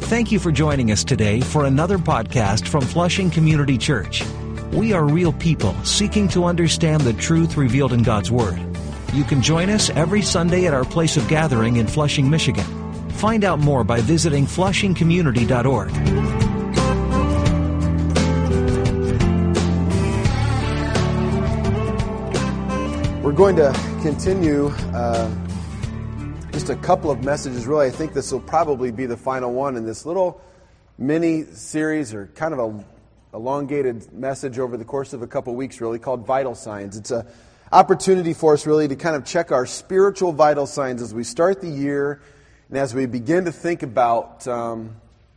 Thank you for joining us today for another podcast from Flushing Community Church. We are real people seeking to understand the truth revealed in God's Word. You can join us every Sunday at our place of gathering in Flushing, Michigan. Find out more by visiting flushingcommunity.org. We're going to continue just a couple of messages. Really, I think this will probably be the final one in this little mini series, or kind of a elongated message over the course of a couple weeks, really, called Vital Signs. It's an opportunity for us, really, to kind of check our spiritual vital signs as we start the year and as we begin to think about, the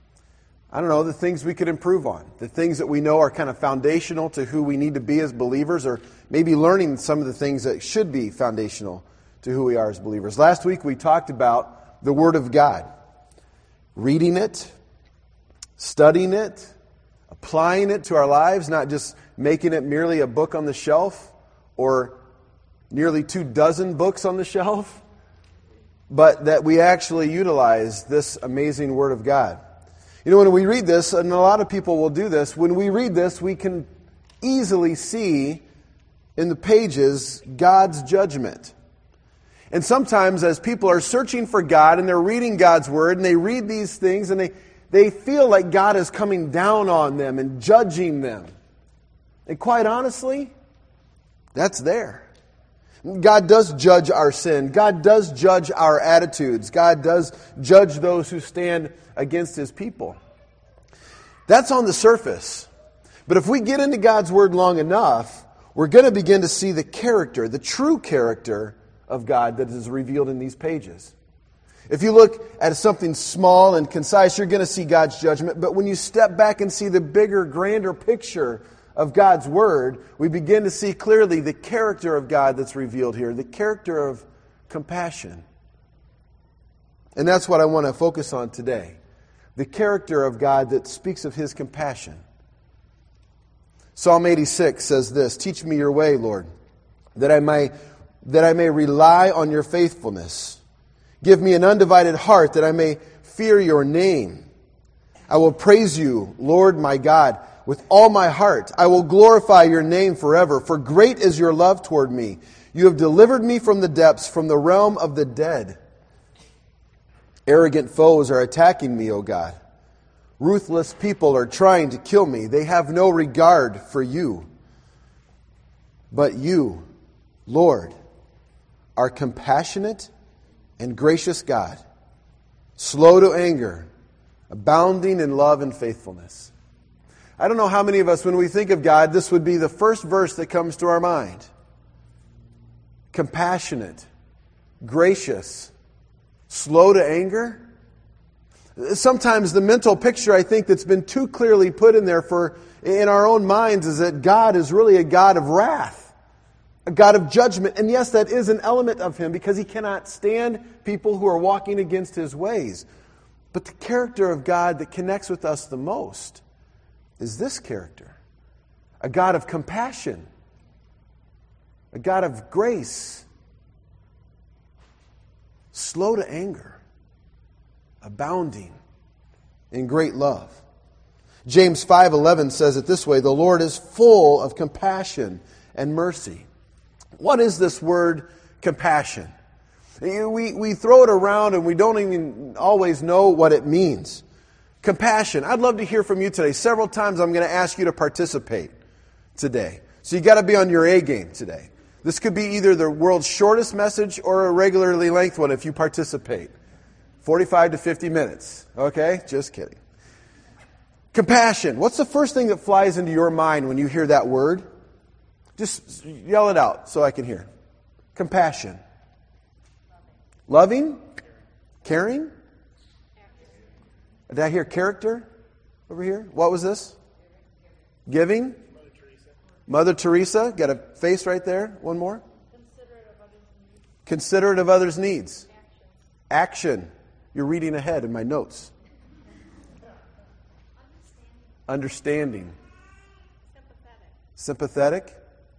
things we could improve on, the things that we know are kind of foundational to who we need to be as believers, or maybe learning some of the things that should be foundational to who we are as believers. Last week we talked about the Word of God, reading it, studying it, applying it to our lives, not just making it merely a book on the shelf or nearly 24 books on the shelf, but that we actually utilize this amazing Word of God. You know, when we read this, and a lot of people will do this, when we read this, we can easily see in the pages God's judgment. And sometimes as people are searching for God and they're reading God's Word and they read these things and they feel like God is coming down on them and judging them. And quite honestly, that's there. God does judge our sin. God does judge our attitudes. God does judge those who stand against His people. That's on the surface. But if we get into God's Word long enough, we're going to begin to see the character, the true character of God that is revealed in these pages. If you look at something small and concise, you're going to see God's judgment. But when you step back and see the bigger, grander picture of God's Word, we begin to see clearly the character of God that's revealed here, the character of compassion. And that's what I want to focus on today, the character of God that speaks of His compassion. Psalm 86 says this, "Teach me your way, Lord, that I may rely on your faithfulness. Give me an undivided heart that I may fear your name. I will praise you, Lord my God, with all my heart. I will glorify your name forever, for great is your love toward me. You have delivered me from the depths, from the realm of the dead. Arrogant foes are attacking me, O God. Ruthless people are trying to kill me. They have no regard for you. But you, Lord, are compassionate and gracious God, slow to anger, abounding in love and faithfulness." I don't know how many of us, when we think of God, this would be the first verse that comes to our mind. Compassionate, gracious, slow to anger. Sometimes the mental picture, I think, that's been too clearly put in there in our own minds is that God is really a God of wrath, a God of judgment. And yes, that is an element of Him because He cannot stand people who are walking against His ways. But the character of God that connects with us the most is this character, a God of compassion, a God of grace, slow to anger, abounding in great love. James 5:11 says it this way, "The Lord is full of compassion and mercy." What is this word compassion? We throw it around and we don't even always know what it means. Compassion. I'd love to hear from you today. Several times I'm going to ask you to participate today. So you got to be on your A game today. This could be either the world's shortest message or a regularly length one if you participate. 45 to 50 minutes. Okay? Just kidding. Compassion. What's the first thing that flies into your mind when you hear that word? Just yell it out so I can hear. Compassion. Loving? Caring? Did I hear character over here? What was this? Giving? Mother Teresa. Got a face right there. One more. Considerate of others' needs. Action. You're reading ahead in my notes. Understanding. Sympathetic.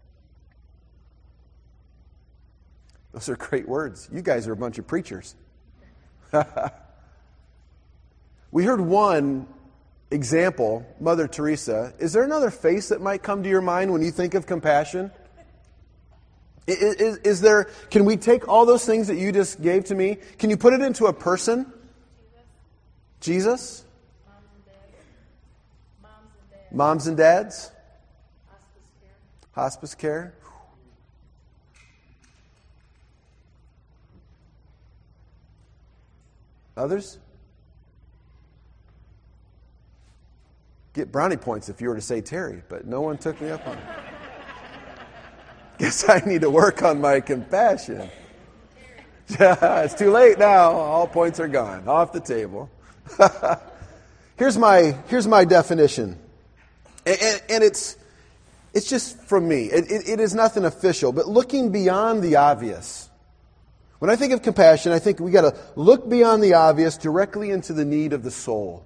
Those are great words. You guys are a bunch of preachers. We heard one example, Mother Teresa. Is there another face that might come to your mind when you think of compassion? Is there? Can we take all those things that you just gave to me? Can you put it into a person? Jesus? Moms and dads? Hospice care? Others? Get brownie points if you were to say Terry, but no one took me up on it. Guess I need to work on my compassion. It's too late now. All points are gone. Off the table. Here's my definition. And it's just from me. It is nothing official, but looking beyond the obvious. When I think of compassion, I think we got to look beyond the obvious directly into the need of the soul.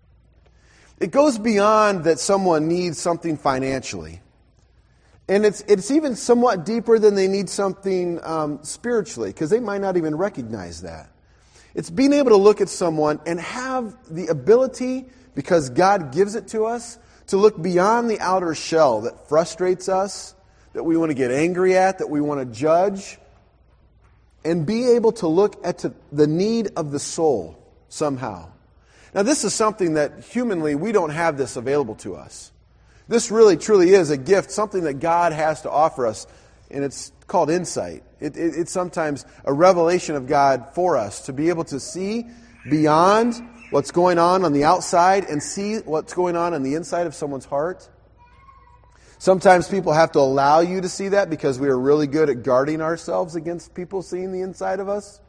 It goes beyond that someone needs something financially. And it's even somewhat deeper than they need something spiritually, because they might not even recognize that. It's being able to look at someone and have the ability, because God gives it to us, to look beyond the outer shell that frustrates us, that we want to get angry at, that we want to judge, and be able to look at the need of the soul somehow. Now, this is something that humanly we don't have this available to us. This really, truly is a gift, something that God has to offer us, and it's called insight. It's sometimes a revelation of God for us, to be able to see beyond what's going on the outside and see what's going on the inside of someone's heart. Sometimes people have to allow you to see that because we are really good at guarding ourselves against people seeing the inside of us.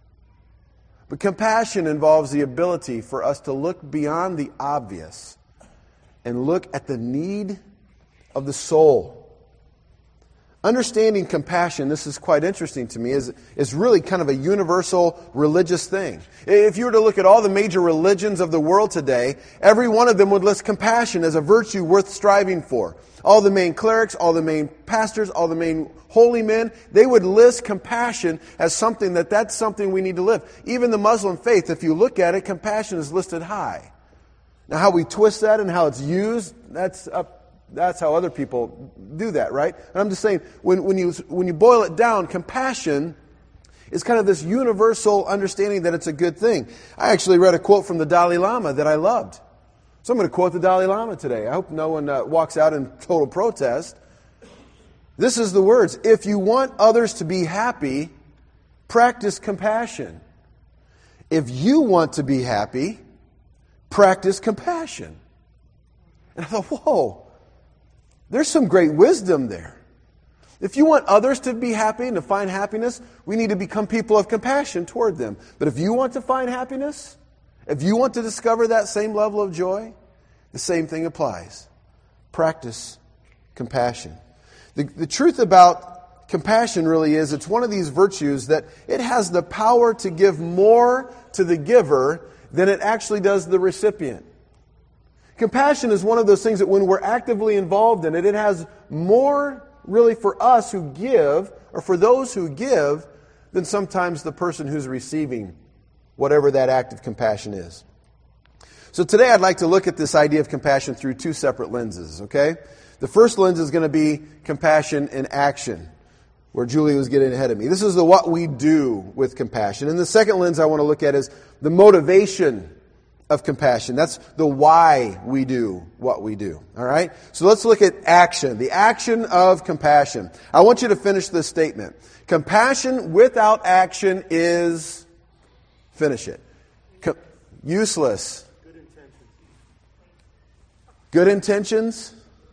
But compassion involves the ability for us to look beyond the obvious and look at the need of the soul. Understanding compassion, this is quite interesting to me, is really kind of a universal religious thing. If you were to look at all the major religions of the world today, every one of them would list compassion as a virtue worth striving for. All the main clerics, all the main pastors, all the main holy men, they would list compassion as something that's something we need to live. Even the Muslim faith, if you look at it, compassion is listed high. Now, how we twist that and how it's used, that's how other people do that, right? And I'm just saying, when you boil it down, compassion is kind of this universal understanding that it's a good thing. I actually read a quote from the Dalai Lama that I loved. So I'm going to quote the Dalai Lama today. I hope no one walks out in total protest. This is the words: if you want others to be happy, practice compassion. If you want to be happy, practice compassion. And I thought, whoa, there's some great wisdom there. If you want others to be happy and to find happiness, we need to become people of compassion toward them. But if you want to find happiness, if you want to discover that same level of joy, the same thing applies. Practice compassion. The truth about compassion really is it's one of these virtues that it has the power to give more to the giver than it actually does the recipient. Compassion is one of those things that when we're actively involved in it, it has more really for us who give, or for those who give, than sometimes the person who's receiving whatever that act of compassion is. So today I'd like to look at this idea of compassion through two separate lenses, okay? The first lens is going to be compassion in action, where Julie was getting ahead of me. This is the what we do with compassion. And the second lens I want to look at is the motivation of compassion. That's the why we do what we do. All right? So let's look at action, the action of compassion. I want you to finish this statement. Compassion without action is, finish it, useless. Good intentions?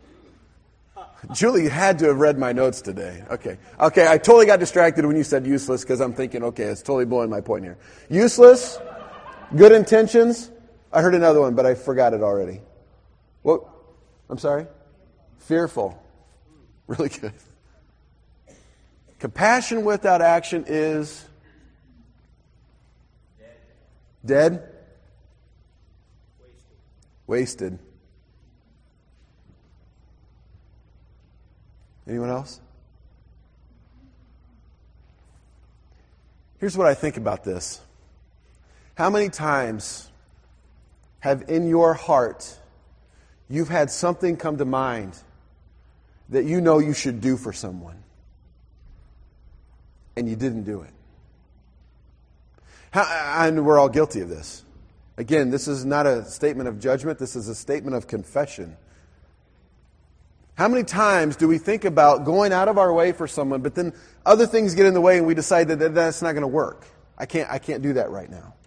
Julie had to have read my notes today. Okay, I totally got distracted when you said useless because I'm thinking, okay, it's totally blowing my point here. Useless, good intentions. I heard another one, but I forgot it already. What? I'm sorry? Fearful. Really good. Compassion without action is dead. Wasted. Anyone else? Here's what I think about this. How many times have in your heart, you've had something come to mind that you know you should do for someone, and you didn't do it? And we're all guilty of this. Again, this is not a statement of judgment. This is a statement of confession. How many times do we think about going out of our way for someone, but then other things get in the way and we decide that that's not going to work? I can't do that right now.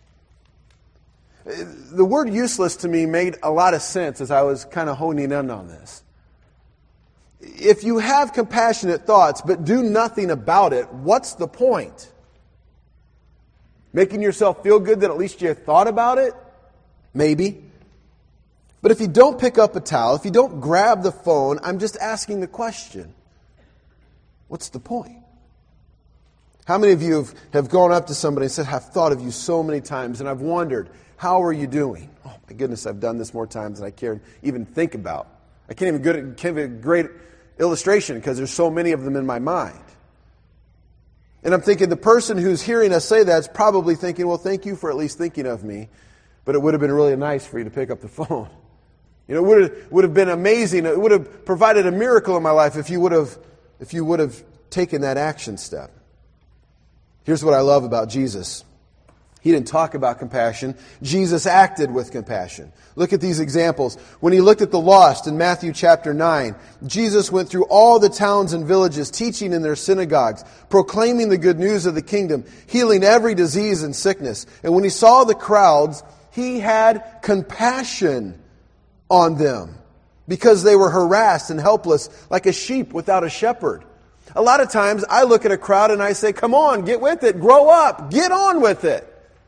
The word useless to me made a lot of sense as I was kind of honing in on this. If you have compassionate thoughts but do nothing about it, what's the point? Making yourself feel good that at least you thought about it? Maybe. But if you don't pick up a towel, if you don't grab the phone, I'm just asking the question, what's the point? How many of you have gone up to somebody and said, I've thought of you so many times and I've wondered, how are you doing? Oh my goodness, I've done this more times than I care even think about. I can't even give a great illustration because there's so many of them in my mind. And I'm thinking the person who's hearing us say that is probably thinking, well, thank you for at least thinking of me, but it would have been really nice for you to pick up the phone. You know, it would have been amazing. It would have provided a miracle in my life if you would have taken that action step. Here's what I love about Jesus. He didn't talk about compassion. Jesus acted with compassion. Look at these examples. When he looked at the lost in Matthew chapter 9, Jesus went through all the towns and villages, teaching in their synagogues, proclaiming the good news of the kingdom, healing every disease and sickness. And when he saw the crowds, he had compassion on them because they were harassed and helpless like a sheep without a shepherd. A lot of times I look at a crowd and I say, come on, get with it, grow up, get on with it.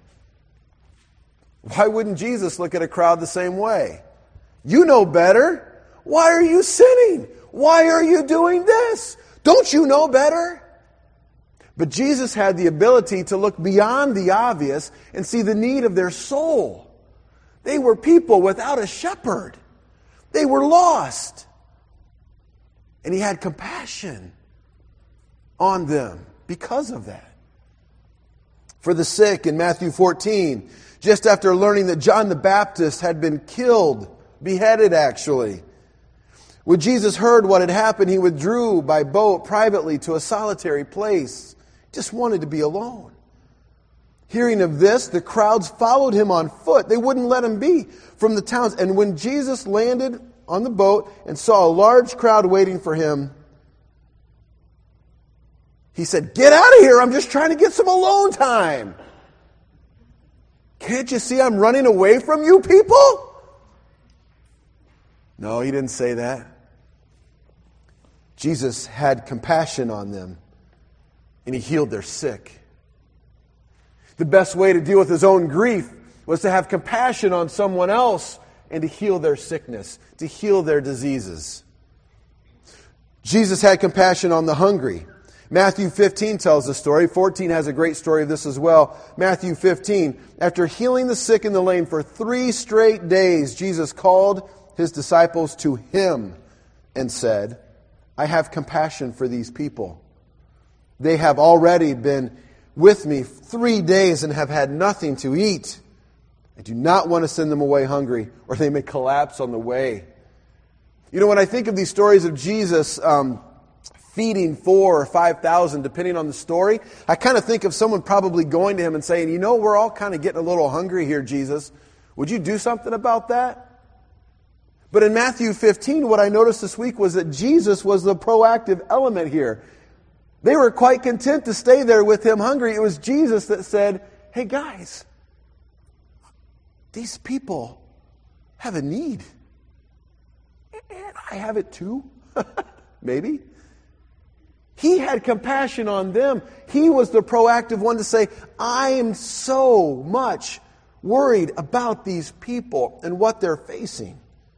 Why wouldn't Jesus look at a crowd the same way? You know better. Why are you sinning? Why are you doing this? Don't you know better? But Jesus had the ability to look beyond the obvious and see the need of their soul. They were people without a shepherd. They were lost. And he had compassion on them because of that. For the sick in Matthew 14, just after learning that John the Baptist had been killed, beheaded actually, when Jesus heard what had happened, he withdrew by boat privately to a solitary place. Just wanted to be alone. Hearing of this, the crowds followed him on foot. They wouldn't let him be from the towns. And when Jesus landed on the boat and saw a large crowd waiting for him, he said, "Get out of here, I'm just trying to get some alone time. Can't you see I'm running away from you people?" No, he didn't say that. Jesus had compassion on them, and he healed their sick. The best way to deal with his own grief was to have compassion on someone else and to heal their sickness, to heal their diseases. Jesus had compassion on the hungry. Matthew 15 tells the story. 14 has a great story of this as well. Matthew 15, after healing the sick and the lame for 3 straight days, Jesus called his disciples to him and said, "I have compassion for these people. They have already been with me 3 days and have had nothing to eat. I do not want to send them away hungry, or they may collapse on the way." You know, when I think of these stories of Jesus feeding 4,000 or 5,000, depending on the story, I kind of think of someone probably going to him and saying, "You know, we're all kind of getting a little hungry here, Jesus. Would you do something about that?" But in Matthew 15, what I noticed this week was that Jesus was the proactive element here. They were quite content to stay there with him hungry. It was Jesus that said, "Hey guys, these people have a need. And I have it too." Maybe. He had compassion on them. He was the proactive one to say, "I am so much worried about these people and what they're facing."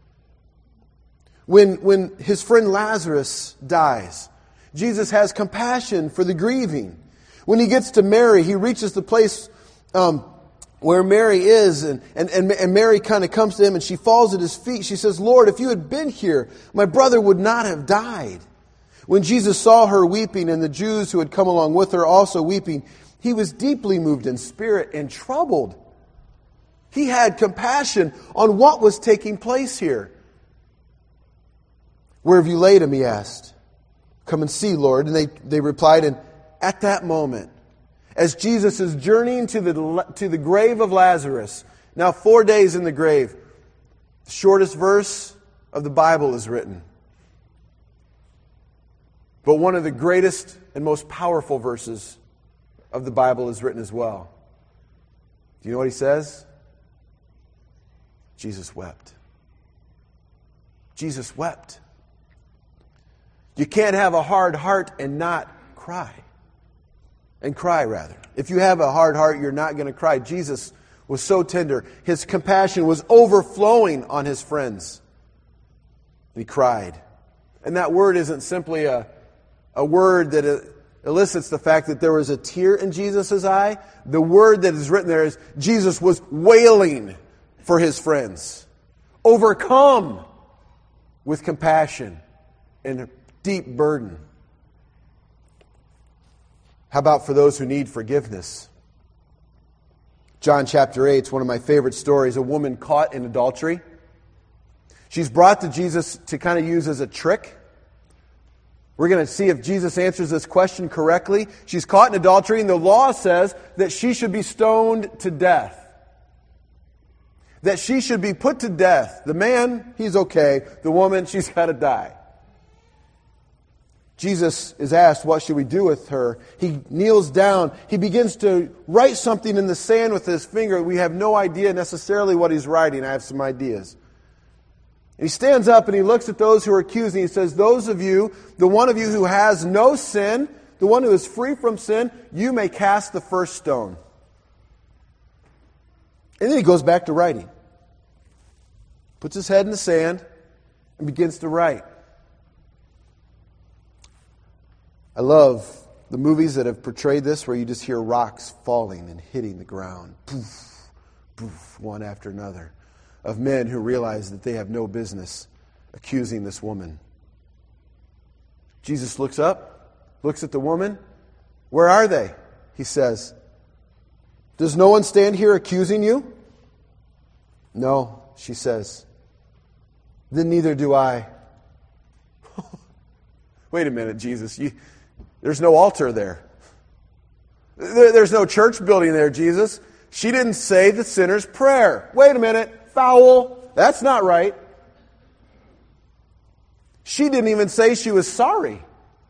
When his friend Lazarus dies, Jesus has compassion for the grieving. When he gets to Mary, he reaches the place where Mary is, and Mary kind of comes to him and she falls at his feet. She says, "Lord, if you had been here, my brother would not have died." When Jesus saw her weeping and the Jews who had come along with her also weeping, he was deeply moved in spirit and troubled. He had compassion on what was taking place here. "Where have you laid him?" he asked. "Come and see, Lord." And they replied, and at that moment, as Jesus is journeying to the grave of Lazarus, now 4 days in the grave, the shortest verse of the Bible is written. But one of the greatest and most powerful verses of the Bible is written as well. Do you know what he says? Jesus wept. Jesus wept. You can't have a hard heart and not cry. And cry, rather. If you have a hard heart, you're not going to cry. Jesus was so tender. His compassion was overflowing on his friends. He cried. And that word isn't simply a word that elicits the fact that there was a tear in Jesus' eye. The word that is written there is Jesus was wailing for his friends, overcome with compassion and a deep burden. How about for those who need forgiveness? John chapter 8 is one of my favorite stories. A woman caught in adultery. She's brought to Jesus to kind of use as a trick. We're going to see if Jesus answers this question correctly. She's caught in adultery, and the law says that she should be stoned to death. That she should be put to death. The man, he's okay. The woman, she's got to die. Jesus is asked, what should we do with her? He kneels down. He begins to write something in the sand with his finger. We have no idea necessarily what he's writing. I have some ideas. He stands up and he looks at those who are accusing. He says, those of you, the one of you who has no sin, the one who is free from sin, you may cast the first stone. And then he goes back to writing. Puts his head in the sand and begins to write. I love the movies that have portrayed this where you just hear rocks falling and hitting the ground. Poof, poof, one after another. Of men who realize that they have no business accusing this woman. Jesus looks up, looks at the woman. Where are they? He says, does no one stand here accusing you? No, she says. Then neither do I. Wait a minute, Jesus. There's no altar there. There's no church building there, Jesus. She didn't say the sinner's prayer. Wait a minute. Foul. That's not right. She didn't even say she was sorry.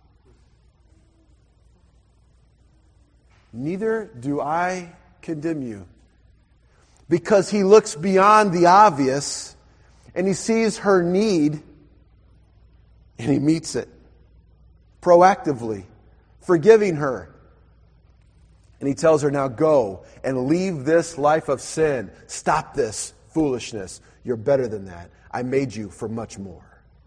Neither do I condemn you. Because he looks beyond the obvious and he sees her need and he meets it proactively, forgiving her. And he tells her, now go and leave this life of sin. Stop this foolishness. You're better than that. I made you for much more.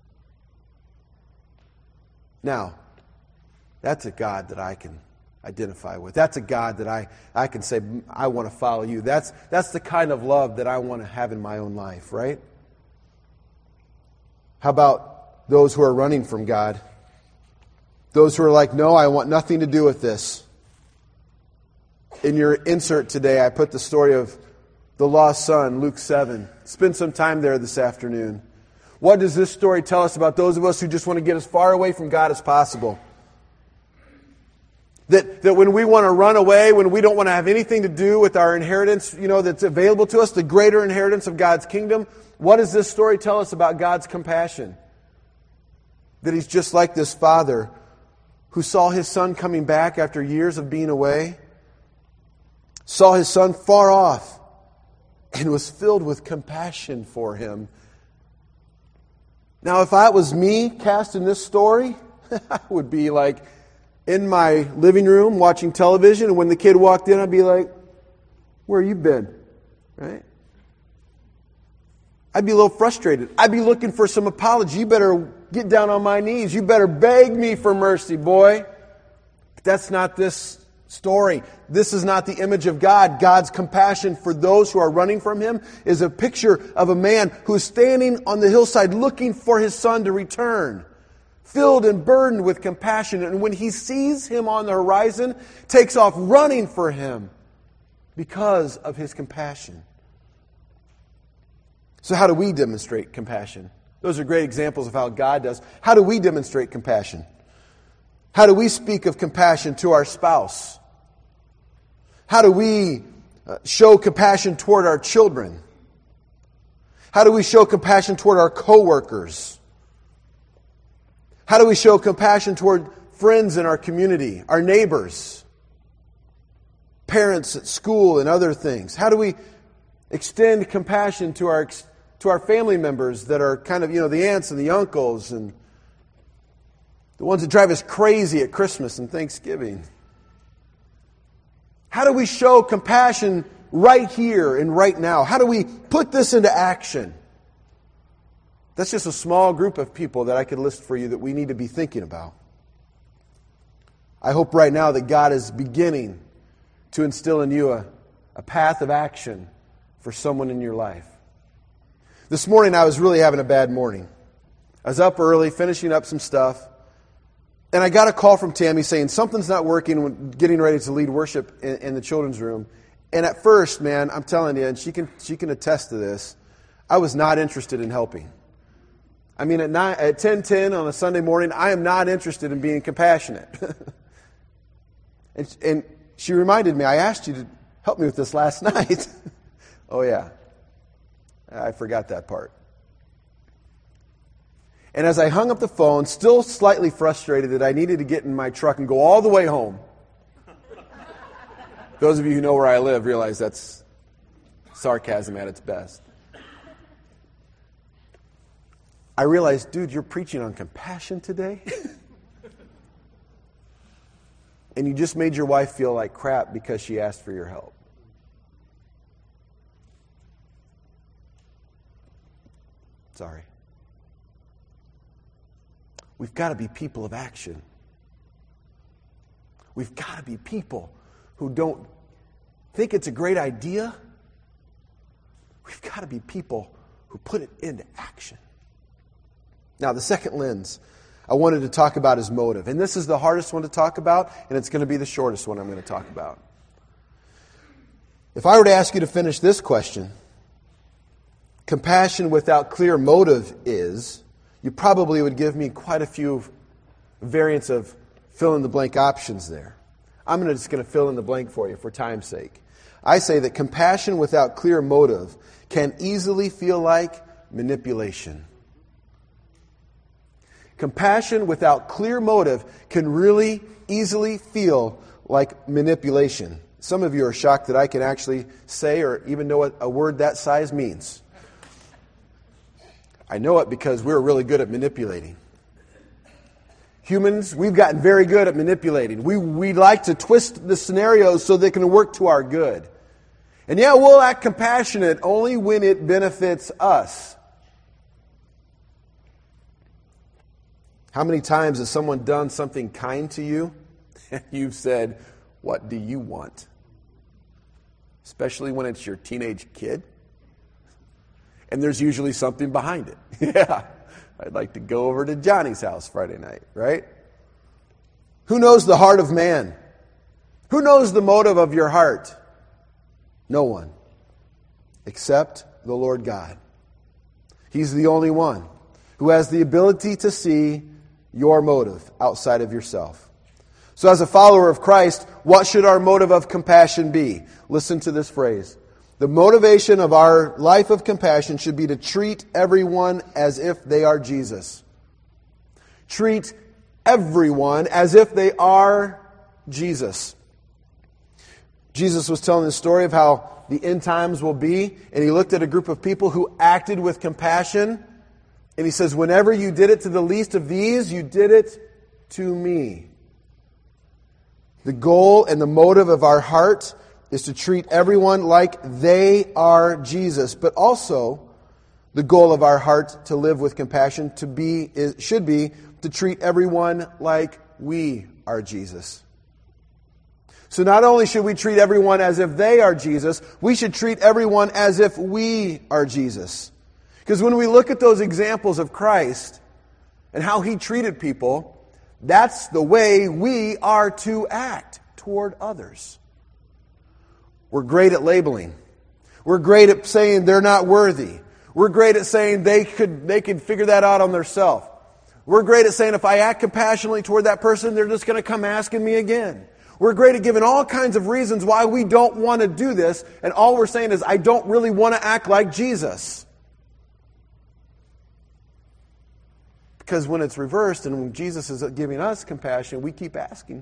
Now, that's a God that I can identify with. That's a God that I can say, I want to follow you. That's the kind of love that I want to have in my own life, right? How about those who are running from God? Those who are like, no, I want nothing to do with this. In your insert today, I put the story of the lost son, Luke 7. Spend some time there this afternoon. What does this story tell us about those of us who just want to get as far away from God as possible? That when we want to run away, when we don't want to have anything to do with our inheritance, that's available to us, the greater inheritance of God's kingdom, what does this story tell us about God's compassion? That He's just like this father who saw his son coming back after years of being away, saw his son far off, and was filled with compassion for him. Now, if that was me cast in this story, I would be like in my living room watching television, and when the kid walked in, I'd be like, where you been? Right? I'd be a little frustrated. I'd be looking for some apology. You better get down on my knees. You better beg me for mercy, boy. But that's not this story. This is not the image of God. God's compassion for those who are running from Him is a picture of a man who's standing on the hillside looking for his son to return, filled and burdened with compassion. And when he sees him on the horizon, takes off running for him because of his compassion. So how do we demonstrate compassion? Those are great examples of how God does. How do we demonstrate compassion? How do we speak of compassion to our spouse? How do we show compassion toward our children? How do we show compassion toward our coworkers? How do we show compassion toward friends in our community, our neighbors, parents at school and other things? How do we extend compassion to our family members that are kind of, the aunts and the uncles and the ones that drive us crazy at Christmas and Thanksgiving? How do we show compassion right here and right now? How do we put this into action? That's just a small group of people that I could list for you that we need to be thinking about. I hope right now that God is beginning to instill in you a path of action for someone in your life. This morning I was really having a bad morning. I was up early, finishing up some stuff, and I got a call from Tammy saying something's not working when getting ready to lead worship in the children's room. And at first, man, I'm telling you, and she can attest to this, I was not interested in helping. I mean, at 10:10 on a Sunday morning, I am not interested in being compassionate. and she reminded me, I asked you to help me with this last night. Oh, yeah. I forgot that part. And as I hung up the phone, still slightly frustrated that I needed to get in my truck and go all the way home. Those of you who know where I live realize that's sarcasm at its best. I realized, dude, you're preaching on compassion today? And you just made your wife feel like crap because she asked for your help. Sorry. We've got to be people of action. We've got to be people who don't think it's a great idea. We've got to be people who put it into action. Now, the second lens I wanted to talk about is motive. And this is the hardest one to talk about, and it's going to be the shortest one I'm going to talk about. If I were to ask you to finish this question, compassion without clear motive is, you probably would give me quite a few variants of fill-in-the-blank options there. I'm just going to fill in the blank for you for time's sake. I say that compassion without clear motive can easily feel like manipulation. Compassion without clear motive can really easily feel like manipulation. Some of you are shocked that I can actually say or even know what a word that size means. I know it because we're really good at manipulating. Humans, we've gotten very good at manipulating. We like to twist the scenarios so they can work to our good. And yeah, we'll act compassionate only when it benefits us. How many times has someone done something kind to you and you've said, "What do you want?" Especially when it's your teenage kid. And there's usually something behind it. Yeah, I'd like to go over to Johnny's house Friday night, right? Who knows the heart of man? Who knows the motive of your heart? No one, except the Lord God. He's the only one who has the ability to see your motive outside of yourself. So as a follower of Christ, what should our motive of compassion be? Listen to this phrase. The motivation of our life of compassion should be to treat everyone as if they are Jesus. Treat everyone as if they are Jesus. Jesus was telling the story of how the end times will be, and he looked at a group of people who acted with compassion, and he says, whenever you did it to the least of these, you did it to me. The goal and the motive of our heart is to treat everyone like they are Jesus. But also, the goal of our heart to live with compassion should be to treat everyone like we are Jesus. So not only should we treat everyone as if they are Jesus, we should treat everyone as if we are Jesus. Because when we look at those examples of Christ and how He treated people, that's the way we are to act toward others. We're great at labeling. We're great at saying they're not worthy. We're great at saying they could figure that out on themselves. We're great at saying if I act compassionately toward that person, they're just going to come asking me again. We're great at giving all kinds of reasons why we don't want to do this, and all we're saying is, I don't really want to act like Jesus. Because when it's reversed and when Jesus is giving us compassion, we keep asking.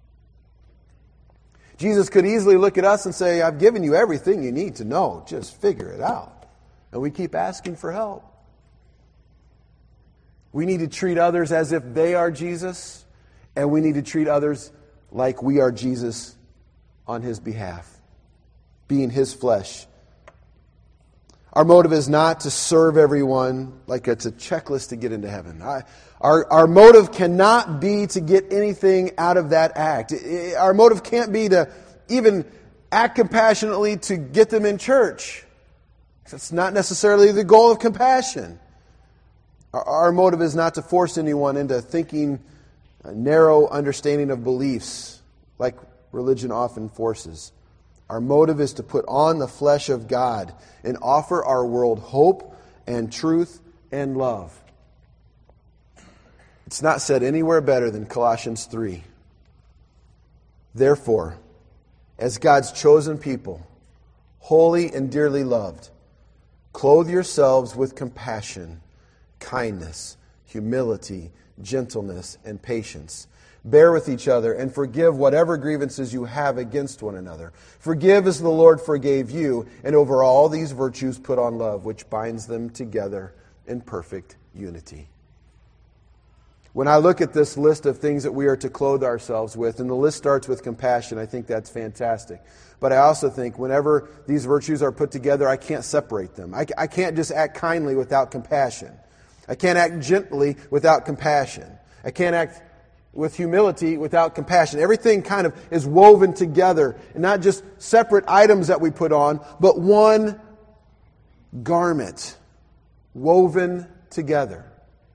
Jesus could easily look at us and say, I've given you everything you need to know. Just figure it out. And we keep asking for help. We need to treat others as if they are Jesus, and we need to treat others like we are Jesus on His behalf, being His flesh. Our motive is not to serve everyone like it's a checklist to get into heaven. Our motive cannot be to get anything out of that act. Our motive can't be to even act compassionately to get them in church. That's not necessarily the goal of compassion. Our motive is not to force anyone into thinking a narrow understanding of beliefs like religion often forces. Our motive is to put on the flesh of God and offer our world hope and truth and love. It's not said anywhere better than Colossians 3. Therefore, as God's chosen people, holy and dearly loved, clothe yourselves with compassion, kindness, humility, gentleness, and patience. Bear with each other and forgive whatever grievances you have against one another. Forgive as the Lord forgave you, and over all these virtues put on love, which binds them together in perfect unity. When I look at this list of things that we are to clothe ourselves with, and the list starts with compassion, I think that's fantastic. But I also think whenever these virtues are put together, I can't separate them. I can't just act kindly without compassion. I can't act gently without compassion. I can't act with humility without compassion. Everything kind of is woven together, and not just separate items that we put on, but one garment woven together.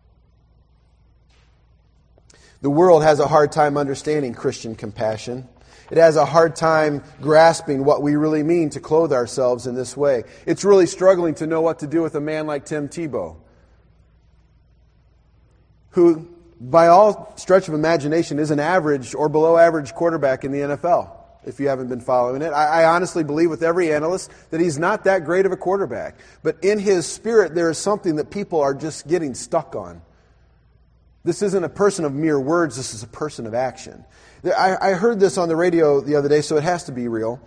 The world has a hard time understanding Christian compassion. It has a hard time grasping what we really mean to clothe ourselves in this way. It's really struggling to know what to do with a man like Tim Tebow, who, by all stretch of imagination, is an average or below average quarterback in the NFL, if you haven't been following it. I honestly believe with every analyst that he's not that great of a quarterback. But in his spirit, there is something that people are just getting stuck on. This isn't a person of mere words, this is a person of action. I heard this on the radio the other day, so it has to be real.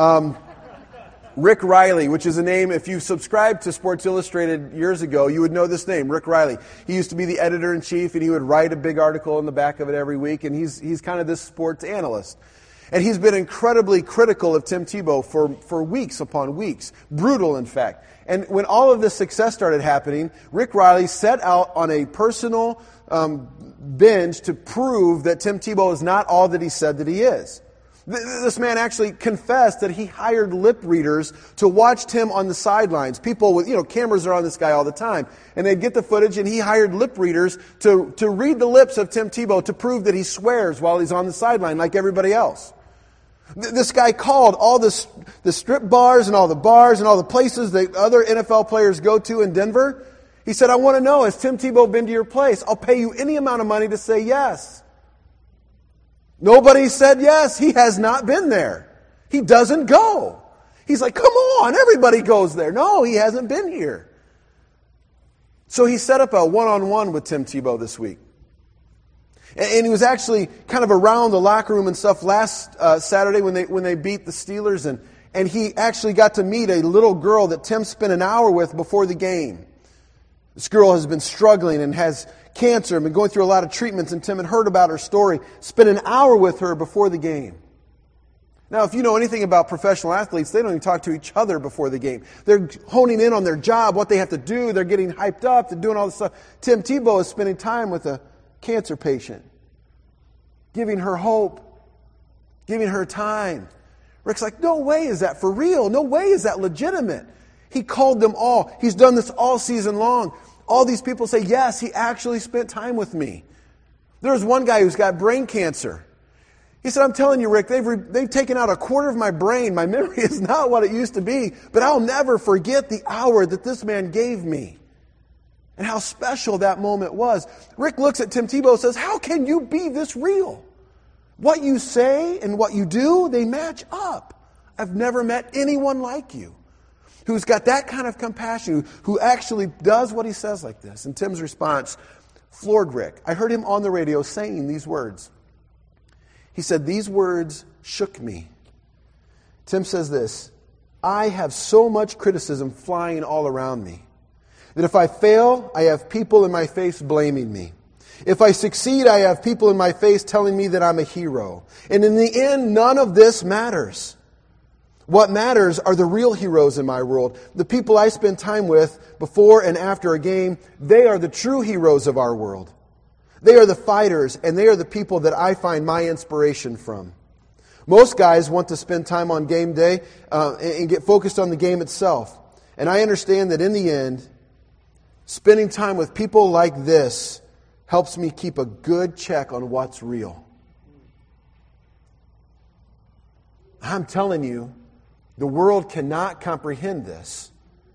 Rick Riley, which is a name, if you subscribed to Sports Illustrated years ago, you would know this name, Rick Riley. He used to be the editor-in-chief, and he would write a big article in the back of it every week, and he's kind of this sports analyst. And he's been incredibly critical of Tim Tebow for weeks upon weeks. Brutal, in fact. And when all of this success started happening, Rick Riley set out on a personal binge to prove that Tim Tebow is not all that he said that he is. This man actually confessed that he hired lip readers to watch Tim on the sidelines. People with, cameras are on this guy all the time. And they'd get the footage, and he hired lip readers to read the lips of Tim Tebow to prove that he swears while he's on the sideline like everybody else. This guy called all the strip bars and all the bars and all the places that other NFL players go to in Denver. He said, I want to know, has Tim Tebow been to your place? I'll pay you any amount of money to say yes. Nobody said yes. He has not been there. He doesn't go. He's like, come on, everybody goes there. No, he hasn't been here. So he set up a one-on-one with Tim Tebow this week. And he was actually kind of around the locker room and stuff last Saturday when they beat the Steelers. And he actually got to meet a little girl that Tim spent an hour with before the game. This girl has been struggling and has cancer and been going through a lot of treatments, and Tim had heard about her story, spent an hour with her before the game. Now, if you know anything about professional athletes, they don't even talk to each other before the game. They're honing in on their job, what they have to do. They're getting hyped up. They're doing all this stuff. Tim Tebow is spending time with a cancer patient, giving her hope, giving her time. Rick's like, no way is that for real. No way is that legitimate. He called them all. He's done this all season long. All these people say, yes, he actually spent time with me. There's one guy who's got brain cancer. He said, I'm telling you, Rick, they've taken out a quarter of my brain. My memory is not what it used to be, but I'll never forget the hour that this man gave me and how special that moment was. Rick looks at Tim Tebow and says, how can you be this real? What you say and what you do, they match up. I've never met anyone like you who's got that kind of compassion, who actually does what he says like this. And Tim's response floored Rick. I heard him on the radio saying these words. He said, these words shook me. Tim says this, I have so much criticism flying all around me that if I fail, I have people in my face blaming me. If I succeed, I have people in my face telling me that I'm a hero. And in the end, none of this matters. What matters are the real heroes in my world. The people I spend time with before and after a game, they are the true heroes of our world. They are the fighters, and they are the people that I find my inspiration from. Most guys want to spend time on game day and get focused on the game itself. And I understand that in the end, spending time with people like this helps me keep a good check on what's real. I'm telling you, the world cannot comprehend this.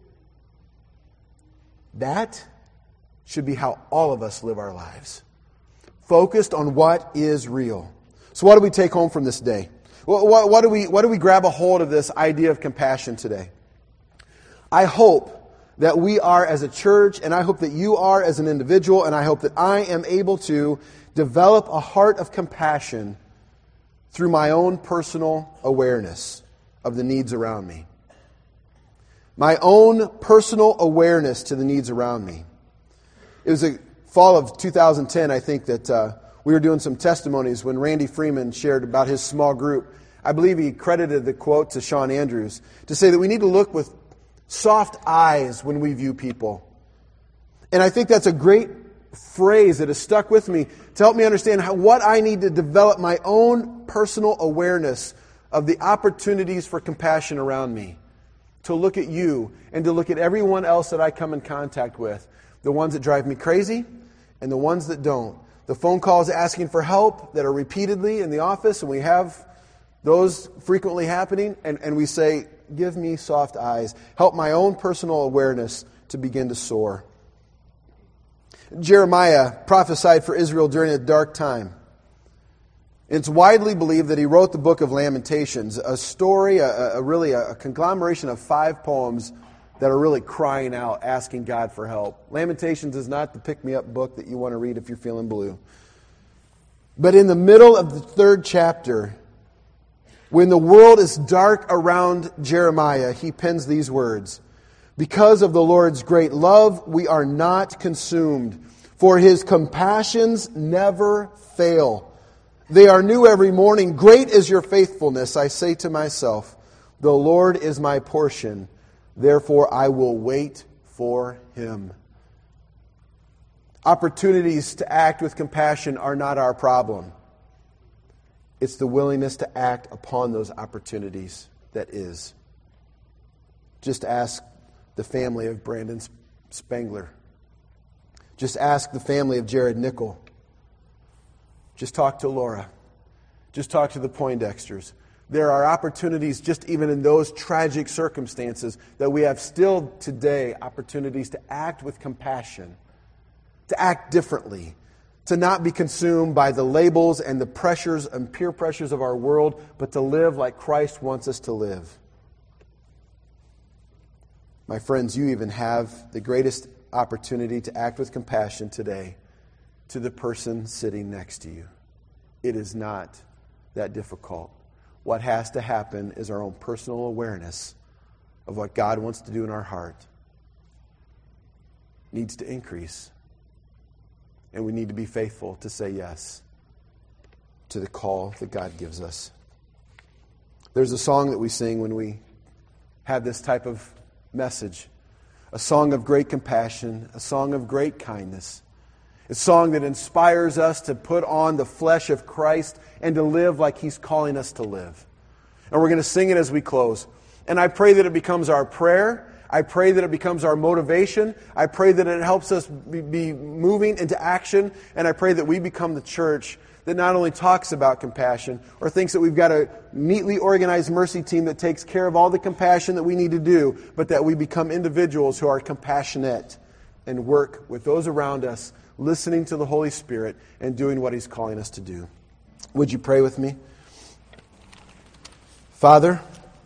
That should be how all of us live our lives. Focused on what is real. So what do we take home from this day? What do we grab a hold of this idea of compassion today? I hope that we are as a church, and I hope that you are as an individual, and I hope that I am able to develop a heart of compassion through my own personal awareness of the needs around me. My own personal awareness to the needs around me. It was a fall of 2010, I think, that we were doing some testimonies when Randy Freeman shared about his small group. I believe he credited the quote to Sean Andrews to say that we need to look with soft eyes when we view people. And I think that's a great phrase that has stuck with me to help me understand what I need to develop my own personal awareness of the opportunities for compassion around me. To look at you and to look at everyone else that I come in contact with. The ones that drive me crazy and the ones that don't. The phone calls asking for help that are repeatedly in the office, and we have those frequently happening, and we say, give me soft eyes. Help my own personal awareness to begin to soar. Jeremiah prophesied for Israel during a dark time. It's widely believed that he wrote the book of Lamentations, a story, really a conglomeration of 5 poems that are really crying out, asking God for help. Lamentations is not the pick-me-up book that you want to read if you're feeling blue. But in the middle of the 3rd chapter, when the world is dark around Jeremiah, he pens these words. Because of the Lord's great love, we are not consumed, for His compassions never fail. They are new every morning. Great is your faithfulness. I say to myself, the Lord is my portion. Therefore, I will wait for Him. Opportunities to act with compassion are not our problem. It's the willingness to act upon those opportunities that is. Just ask the family of Brandon Spangler. Just ask the family of Jared Nickel. Just talk to Laura. Just talk to the Poindexters. There are opportunities just even in those tragic circumstances that we have still today opportunities to act with compassion, to act differently, to not be consumed by the labels and the pressures and peer pressures of our world, but to live like Christ wants us to live. My friends, you even have the greatest opportunity to act with compassion today to the person sitting next to you. It is not that difficult. What has to happen is our own personal awareness of what God wants to do in our heart needs to increase. And we need to be faithful to say yes to the call that God gives us. There's a song that we sing when we have this type of message. A song of great compassion, a song of great kindness. A song that inspires us to put on the flesh of Christ and to live like He's calling us to live. And we're going to sing it as we close. And I pray that it becomes our prayer. I pray that it becomes our motivation. I pray that it helps us be moving into action. And I pray that we become the church that not only talks about compassion or thinks that we've got a neatly organized mercy team that takes care of all the compassion that we need to do, but that we become individuals who are compassionate and work with those around us, listening to the Holy Spirit and doing what He's calling us to do. Would you pray with me? Father,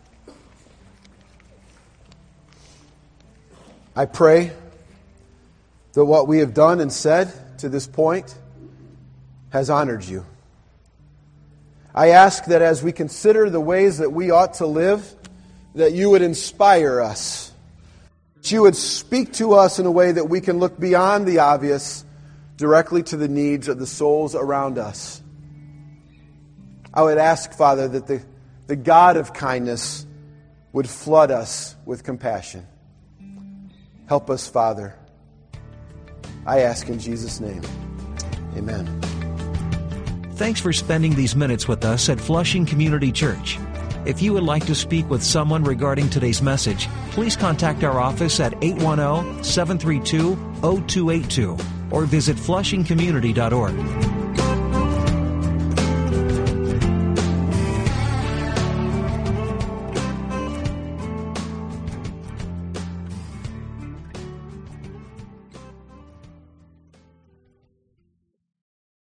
I pray that what we have done and said to this point has honored you. I ask that as we consider the ways that we ought to live, that you would inspire us, that you would speak to us in a way that we can look beyond the obvious directly to the needs of the souls around us. I would ask, Father, that the God of kindness would flood us with compassion. Help us, Father. I ask in Jesus' name. Amen. Thanks for spending these minutes with us at Flushing Community Church. If you would like to speak with someone regarding today's message, please contact our office at 810-732-0282 or visit flushingcommunity.org.